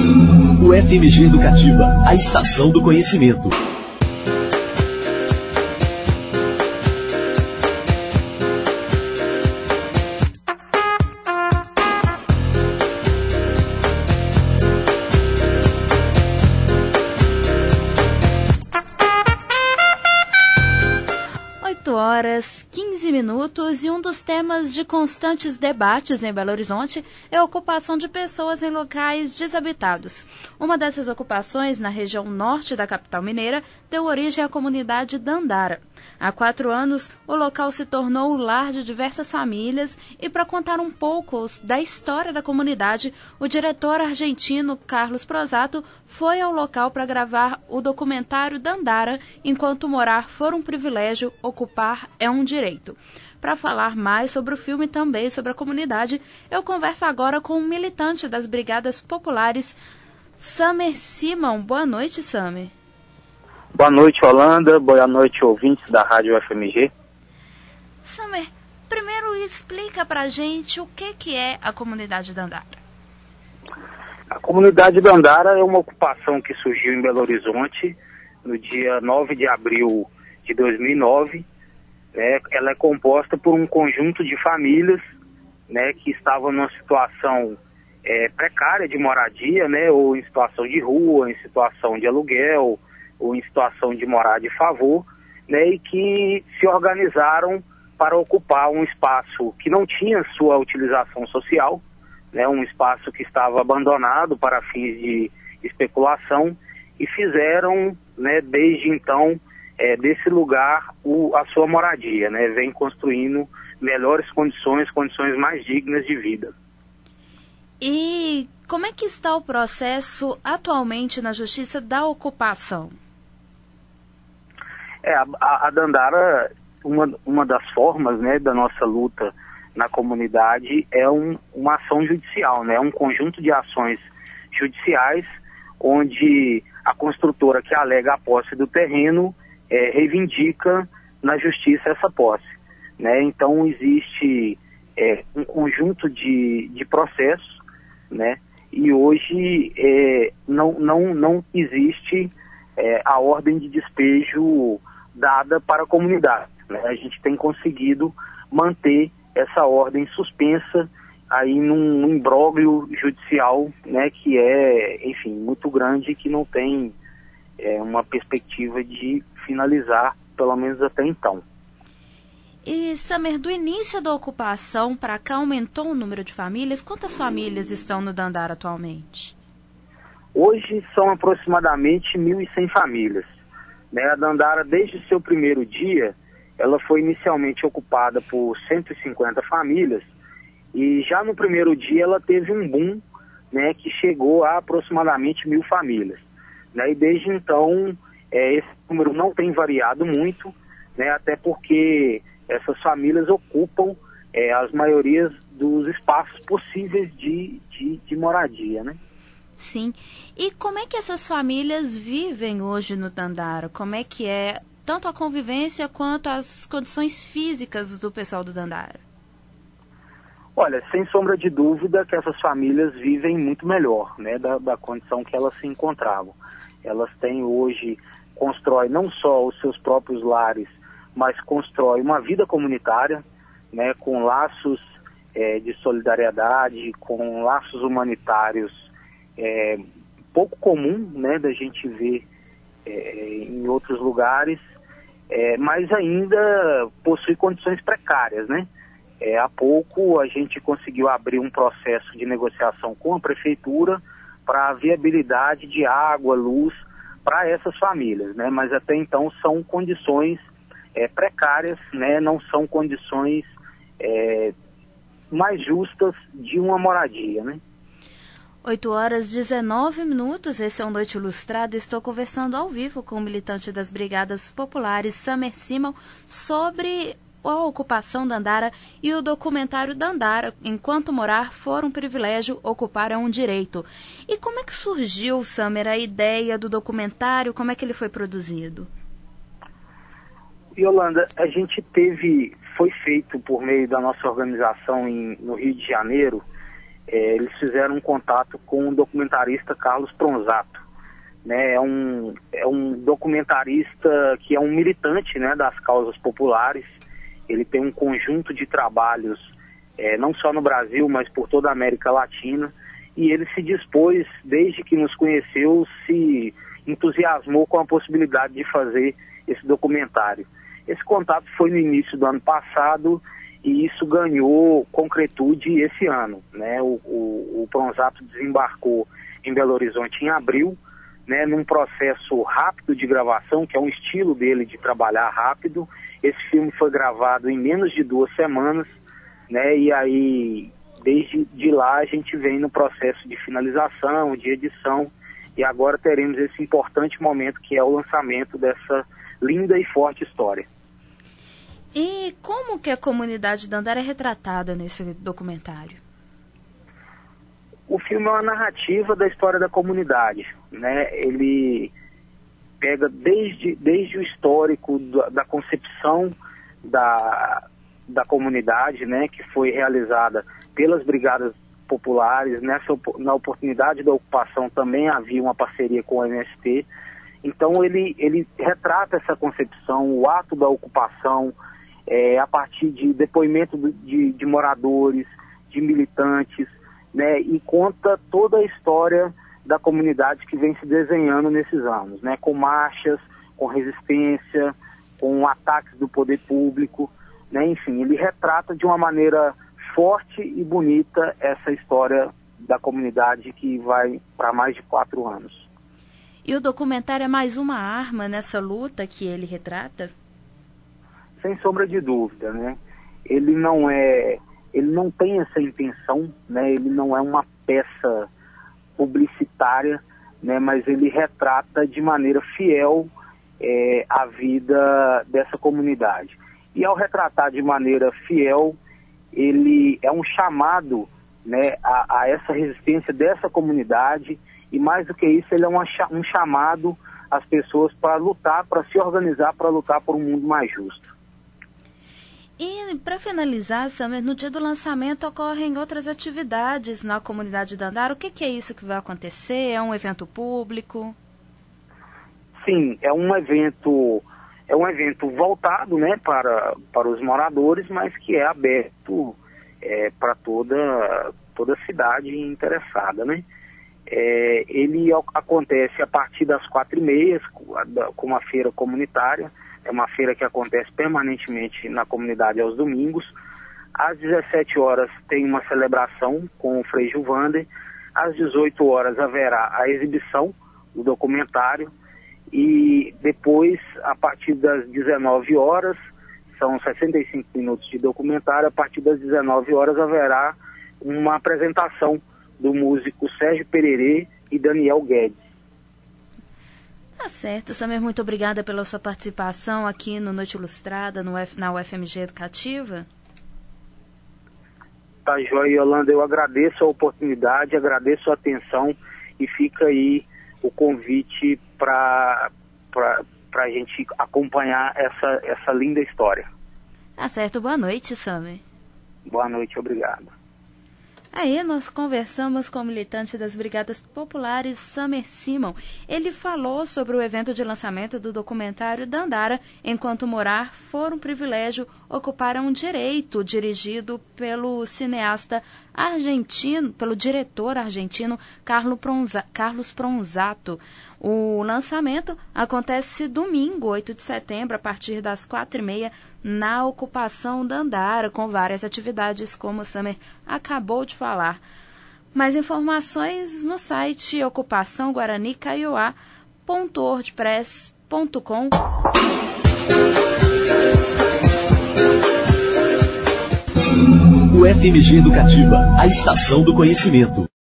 O FMG Educativa, a estação do conhecimento. Horas, 15 minutos, e um dos temas de constantes debates em Belo Horizonte é a ocupação de pessoas em locais desabitados. Uma dessas ocupações, na região norte da capital mineira, deu origem à comunidade Dandara. Há 4 anos, o local se tornou o lar de diversas famílias e, para contar um pouco da história da comunidade, o diretor argentino Carlos Prosato foi ao local para gravar o documentário Dandara, Enquanto Morar For um Privilégio, Ocupar é um Direito. Para falar mais sobre o filme e também sobre a comunidade, eu converso agora com um militante das Brigadas Populares, Samer Simão. Boa noite, Samer. Boa noite, Holanda. Boa noite, ouvintes da Rádio FMG. Samer, primeiro explica pra gente o que é a comunidade Dandara. A comunidade Dandara é uma ocupação que surgiu em Belo Horizonte no dia 9 de abril de 2009. Ela é composta por um conjunto de famílias, que estavam numa situação precária de moradia, ou em situação de rua, em situação de aluguel, ou em situação de morar de favor, e que se organizaram para ocupar um espaço que não tinha sua utilização social, um espaço que estava abandonado para fins de especulação, e fizeram, desde então, desse lugar a sua moradia, vem construindo melhores condições mais dignas de vida. E como é que está o processo atualmente na Justiça da Ocupação? A Dandara, uma das formas, da nossa luta na comunidade é uma ação judicial, um conjunto de ações judiciais onde a construtora que alega a posse do terreno reivindica na justiça essa posse. Então existe um conjunto de processos, e hoje não existe a ordem de despejo dada para a comunidade. A gente tem conseguido manter essa ordem suspensa aí num imbróglio judicial, que é, enfim, muito grande, que não tem uma perspectiva de finalizar, pelo menos até então. E, Samer, do início da ocupação para cá aumentou o número de famílias? Quantas famílias estão no Dandara atualmente? Hoje são aproximadamente 1.100 famílias. A Dandara, desde seu primeiro dia, ela foi inicialmente ocupada por 150 famílias, e já no primeiro dia ela teve um boom, que chegou a aproximadamente 1.000 famílias. E desde então, esse número não tem variado muito, até porque essas famílias ocupam as maiorias dos espaços possíveis de moradia, Sim. E como é que essas famílias vivem hoje no Dandara? Como é que é tanto a convivência quanto as condições físicas do pessoal do Dandara? Olha, sem sombra de dúvida que essas famílias vivem muito melhor, da condição que elas se encontravam. Elas têm hoje, constroem não só os seus próprios lares, mas constroem uma vida comunitária, com laços de solidariedade, com laços humanitários pouco comum, da gente ver em outros lugares, mas ainda possui condições precárias, há pouco a gente conseguiu abrir um processo de negociação com a prefeitura para a viabilidade de água, luz para essas famílias, mas até então são condições precárias, não são condições mais justas de uma moradia, 8 horas 19 minutos, esse é o Noite Ilustrada. Estou conversando ao vivo com o militante das Brigadas Populares, Samer Simão, sobre a ocupação Dandara e o documentário Dandara, Enquanto Morar For um Privilégio, Ocupar é um Direito. E como é que surgiu, Samer, a ideia do documentário? Como é que ele foi produzido? Yolanda, a gente foi feito por meio da nossa organização no Rio de Janeiro, eles fizeram um contato com o documentarista Carlos Pronzato, né? É um documentarista que é um militante, né, das causas populares. Ele tem um conjunto de trabalhos, não só no Brasil, mas por toda a América Latina, e ele se dispôs, desde que nos conheceu, se entusiasmou com a possibilidade de fazer esse documentário. Esse contato foi no início do ano passado e isso ganhou concretude esse ano, né? O Pronzato desembarcou em Belo Horizonte em abril, né, num processo rápido de gravação, que é um estilo dele de trabalhar rápido. Esse filme foi gravado em menos de 2 semanas, né, e aí desde de lá a gente vem no processo de finalização, de edição, e agora teremos esse importante momento que é o lançamento dessa linda e forte história. E como que a comunidade Dandara é retratada nesse documentário? O filme é uma narrativa da história da comunidade, né? Ele pega desde o histórico da concepção da comunidade, né, que foi realizada pelas brigadas populares. Na oportunidade da ocupação também havia uma parceria com o MST. Então ele retrata essa concepção, o ato da ocupação, a partir de depoimento de moradores, de militantes, né, e conta toda a história da comunidade que vem se desenhando nesses anos, né, com marchas, com resistência, com ataques do poder público, né, enfim, ele retrata de uma maneira forte e bonita essa história da comunidade que vai para mais de 4 anos. E o documentário é mais uma arma nessa luta que ele retrata? Sem sombra de dúvida, né? Ele não tem essa intenção, né? Ele não é uma peça publicitária, né? Mas ele retrata de maneira fiel a vida dessa comunidade. E ao retratar de maneira fiel, ele é um chamado, né, a essa resistência dessa comunidade, e mais do que isso, ele é um chamado às pessoas para lutar, para se organizar, para lutar por um mundo mais justo. E, para finalizar, Samer, no dia do lançamento ocorrem outras atividades na comunidade Dandara. O que é isso que vai acontecer? É um evento público? Sim, é um evento voltado, né, para os moradores, mas que é aberto para toda a cidade interessada, né? Ele acontece a partir das 4h30, com uma feira comunitária. É uma feira que acontece permanentemente na comunidade aos domingos. Às 17 horas tem uma celebração com o Frei Gilvander. Às 18 horas haverá a exibição do documentário. E depois, a partir das 19 horas, são 65 minutos de documentário, a partir das 19 horas haverá uma apresentação do músico Sérgio Pererê e Daniel Guedes. Tá certo, Samer, muito obrigada pela sua participação aqui no Noite Ilustrada, na UFMG Educativa. Tá joia, Yolanda, eu agradeço a oportunidade, agradeço a atenção e fica aí o convite para a gente acompanhar essa linda história. Tá certo, boa noite, Samer. Boa noite, obrigado. Aí nós conversamos com o militante das Brigadas Populares, Samer Simon. Ele falou sobre o evento de lançamento do documentário Dandara, Enquanto Morar For um Privilégio, Ocupar um Direito, dirigido pelo cineasta argentino, pelo diretor argentino Carlos Pronzato. O lançamento acontece domingo, 8 de setembro, a partir das 4h30, na Ocupação Dandara, com várias atividades, como o Samer acabou de falar. Mais informações no site ocupaçãoguaranicaiuá.wordpress.com. UFMG Educativa, a estação do conhecimento.